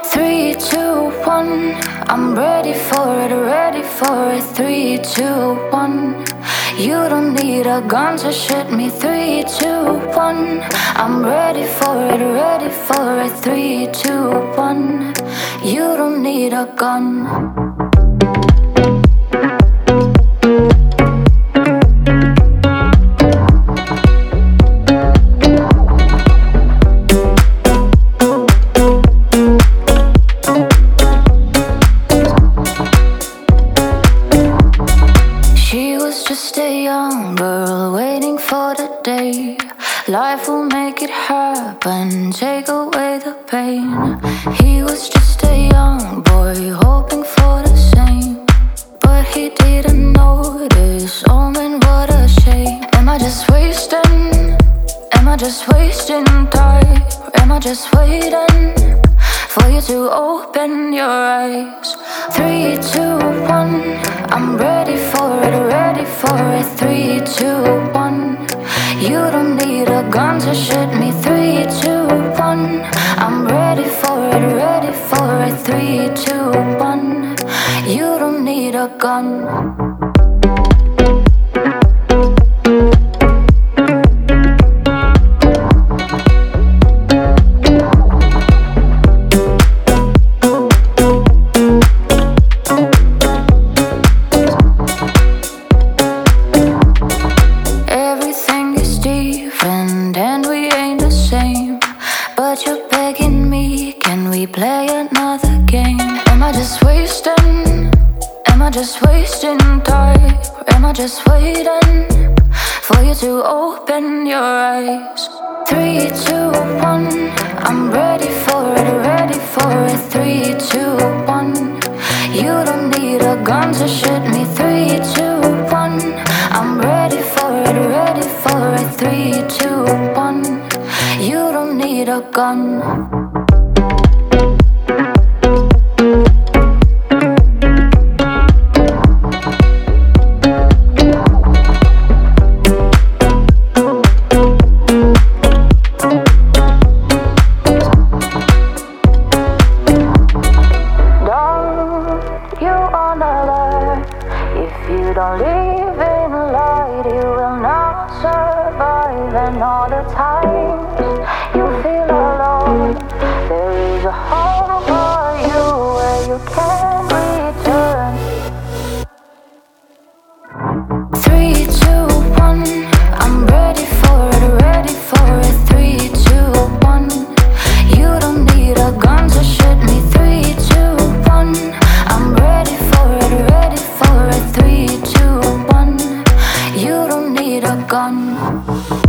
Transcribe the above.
3, 2, 1. I'm ready for it, ready for it. 3, 2, 1. You don't need a gun to shoot me. 3, 2, 1. I'm ready for it, ready for it. 3, 2, 1. You don't need a gun. Just a young girl waiting for the day life will make it happen, take away the pain. He was just a young boy hoping for the same, but he didn't notice. Oh man, what a shame. Am I just wasting? Am I just wasting time? Or am I just waiting for you to open your eyes? 3, 2, 1. I'm ready for it, ready for it. 3, 2, 1. You don't need a gun to shoot me. 3, 2, 1. I'm ready for it, ready for it. 3, 2, 1. You don't need a gun. And we ain't the same, but you're begging me, can we play another game? Am I just wasting? Am I just wasting time? Or am I just waiting for you to open your eyes? 3, 2, 1. I'm ready for it, ready for it. 3, 2, 1. You don't need a gun to shoot me. 3, 2, 1. I'm ready for it, ready for it. 3, 2, 1. You don't need a gun. If you don't live in light, you will not survive. And all the times you feel alone, there is a home for you where you can return. 3, 2, 1. I'm ready for it, ready for it. 3, 2, 1. You don't need a gun to shoot me. 3, 2, 1. I'm ready for it, ready for it. 3, 2, 1. You don't need a gun.